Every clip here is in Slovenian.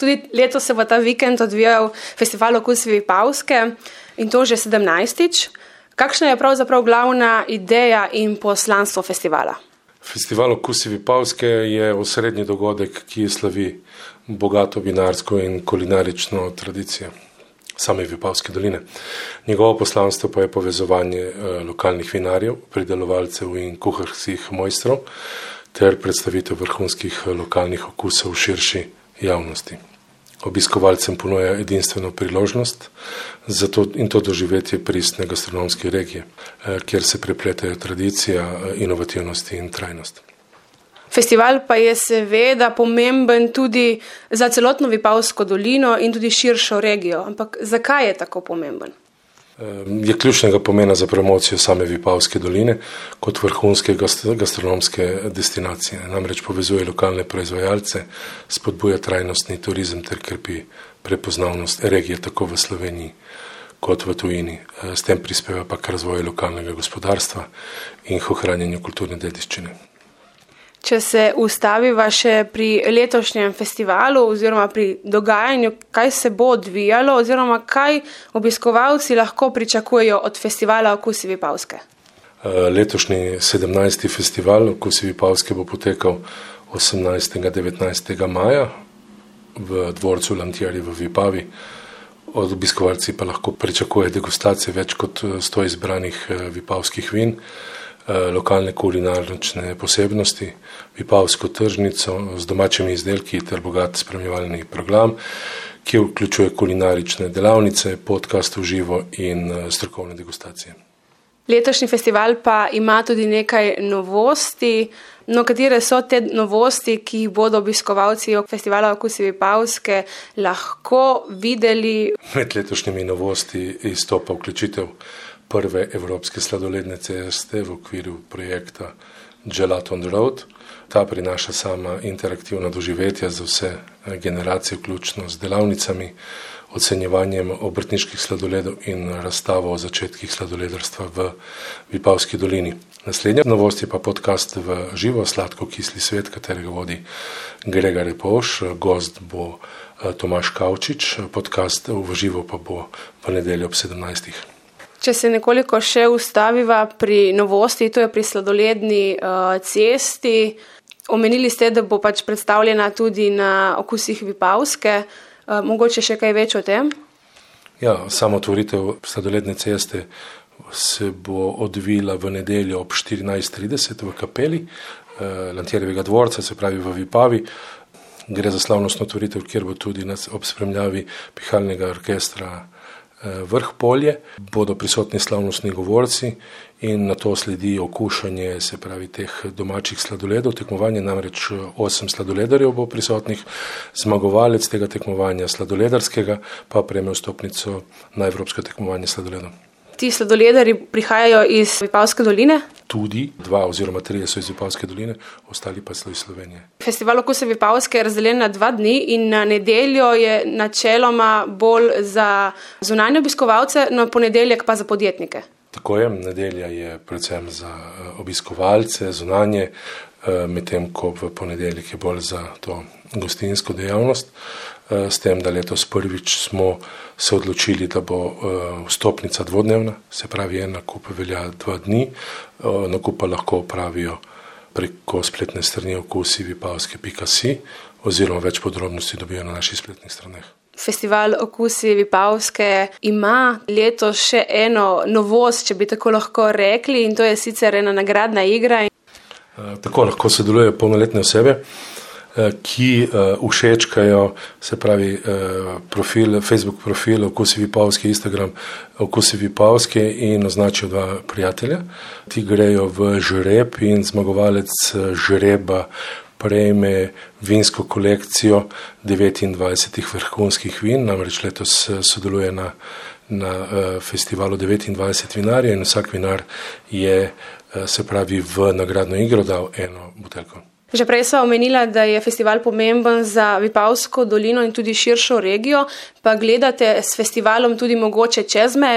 Tudi letos se bo ta vikend odvijal festival Okusi Vipavske in to že 17. Kakšna je pravzaprav glavna ideja in poslanstvo festivala? Festival Okusi Vipavske je osrednji dogodek, ki slavi bogato vinarsko in kulinarično tradicijo same Vipavske doline. Njegovo poslanstvo pa je povezovanje lokalnih vinarjev, pridelovalcev in kuharskih mojstrov ter predstavitev vrhunskih lokalnih okusov v širši javnosti. Obiskovalcem ponuja edinstveno priložnost in to doživetje pristne gastronomske regije, kjer se prepletajo tradicija, inovativnost in trajnost. Festival pa je seveda pomemben tudi za celotno Vipavsko dolino in tudi širšo regijo. Ampak zakaj je tako pomemben? Je ključnega pomena za promocijo same Vipavske doline kot vrhunske gastronomske destinacije. Namreč povezuje lokalne proizvajalce, spodbuja trajnostni turizem ter krepi prepoznavnost regije tako v Sloveniji kot v tujini. S tem prispeva pa k razvoju lokalnega gospodarstva in k ohranjanju kulturne dediščine. Če se ustaviva še pri letošnjem festivalu oziroma pri dogajanju, kaj se bo odvijalo oziroma kaj obiskovalci lahko pričakujejo od festivala Okusi Vipavske? Letošnji 17. festival Okusi Vipavske bo potekal 18. in 19. maja v dvorcu Lantjerji v Vipavi. Od obiskovalci pa lahko pričakuje degustacije več kot 100 izbranih vipavskih vin, lokalne kulinarične posebnosti, vipavsko tržnico z domačimi izdelki ter bogat spremljevalni program, ki vključuje kulinarične delavnice, podcast v živo in strokovne degustacije. Letošnji festival pa ima tudi nekaj novosti. Katere so te novosti, ki jih bodo obiskovalci festivala Okusi Vipavske lahko videli? Med letošnjimi novosti izstopa vključitev prve evropske sladoledne ceste v okviru projekta Gelato on the Road. Ta prinaša sama interaktivna doživetja za vse generacije, vključno z delavnicami, ocenjevanjem obrtniških sladoledov in razstavo o začetkih sladoledarstva v Vipavski dolini. Naslednja novost je pa podcast v živo Sladko-kisli svet, katerega vodi Grega Repovš, gost bo Tomaž Kavčič, podcast v živo pa bo v nedeljo ob 17. Če se nekoliko še ustaviva pri novosti, to je pri sladoledni cesti. Omenili ste, da bo predstavljena tudi na Okusih Vipavske. Mogoče še kaj več o tem? Ja, samo otvoritev sladoledne ceste se bo odvila v nedeljo ob 14:30 v kapeli Lantjerjevega dvorca, se pravi v Vipavi. Gre za slavnostno otvoritev, kjer bo tudi ob spremljavi pihalnega orkestra Vrh Polje, bodo prisotni slavnostni govorci in na to sledi okušanje, se pravi, teh domačih sladoledov. Tekmovanje namreč 8 sladoledarjev bo prisotnih, zmagovalec tega tekmovanja sladoledarskega pa prejme vstopnico na evropsko tekmovanje sladoledov. Ti sladoledarji prihajajo iz Vipavske doline? Tudi 2 oziroma 3 so iz Vipavske doline, ostali pa so iz Slovenije. Festival Okusi Vipavske je razdeljen na 2 dni in na nedeljo je načeloma bolj za zunanje obiskovalce, na ponedeljek pa za podjetnike. Tako je, nedelja je predvsem za obiskovalce, zunanje, medtem ko v ponedeljek je bolj za to gostinsko dejavnost. S tem, da letos prvič smo se odločili, da bo vstopnica dvodnevna, se pravi en nakup velja 2 dni, nakup pa lahko opravijo preko spletne strani okusivipavske.si oziroma več podrobnosti dobijo na naših spletnih straneh. Festival Okusi Vipavske ima letos še eno novost, če bi tako lahko rekli, in to je sicer ena nagradna igra. Tako lahko sodelujejo polnoletne osebe, ki všečkajo, se pravi, Facebook profil Okusi Vipavske, Instagram Okusi Vipavske in označijo 2 prijatelja. Ti grejo v žreb in zmagovalec žreba prejme vinsko kolekcijo 29 vrhunskih vin, namreč letos sodeluje na festivalu 29 vinarjev in vsak vinar je, se pravi, v nagradno igro dal 1 buteljko. Že prej sva omenila, da je festival pomemben za Vipavsko dolino in tudi širšo regijo, pa gledate s festivalom tudi mogoče čez mejo?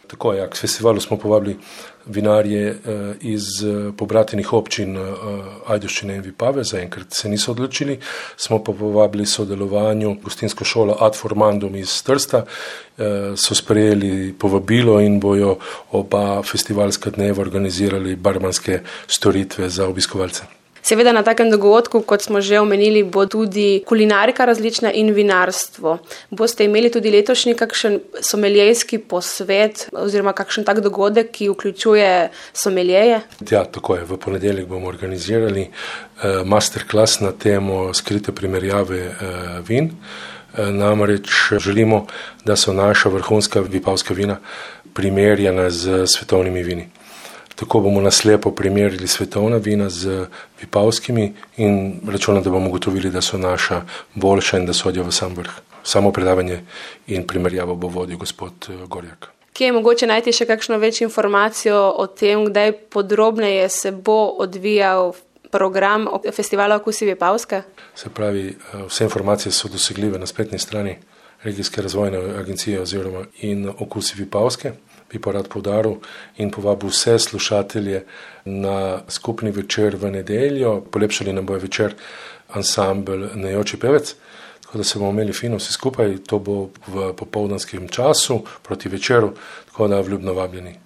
Tako je, k festivalu smo povabili vinarje iz pobratenih občin Ajdovščine in Vipave, zaenkrat se niso odločili, smo pa povabili sodelovanju gostinsko šolo Ad Formandum iz Trsta, so sprejeli povabilo in bojo oba festivalska dneva organizirali barmanske storitve za obiskovalce. Seveda na takem dogodku, kot smo že omenili, bo tudi kulinarika različna in vinarstvo. Boste imeli tudi letošnji kakšen someljejski posvet oziroma kakšen tak dogodek, ki vključuje someljeje? Ja, tako je. V ponedeljek bomo organizirali masterclass na temo skrite primerjave vin. Namreč želimo, da so naša vrhunska vipavska vina primerjana z svetovnimi vini. Tako bomo naslepo primerjali svetovna vina z vipavskimi in računam, da bomo ugotovili, da so naša boljša in da sodijo v sam vrh. Samo predavanje in primerjavo bo vodil gospod Gorjak. Kje je mogoče najti še kakšno več informacijo o tem, kdaj podrobneje se bo odvijal program festivala Okusi Vipavske? Se pravi, vse informacije so dosegljive na spletni strani Regijske razvojne agencije oziroma in Okusi Vipavske. Bi pa rad poudaril in povabil vse slušatelje na skupni večer v nedeljo. Polepšali nam bo večer ansambel Nejoči pevec, tako da se bomo imeli fino vsi skupaj. To bo v popoldanskem času proti večeru, tako da vljudno vabljeni.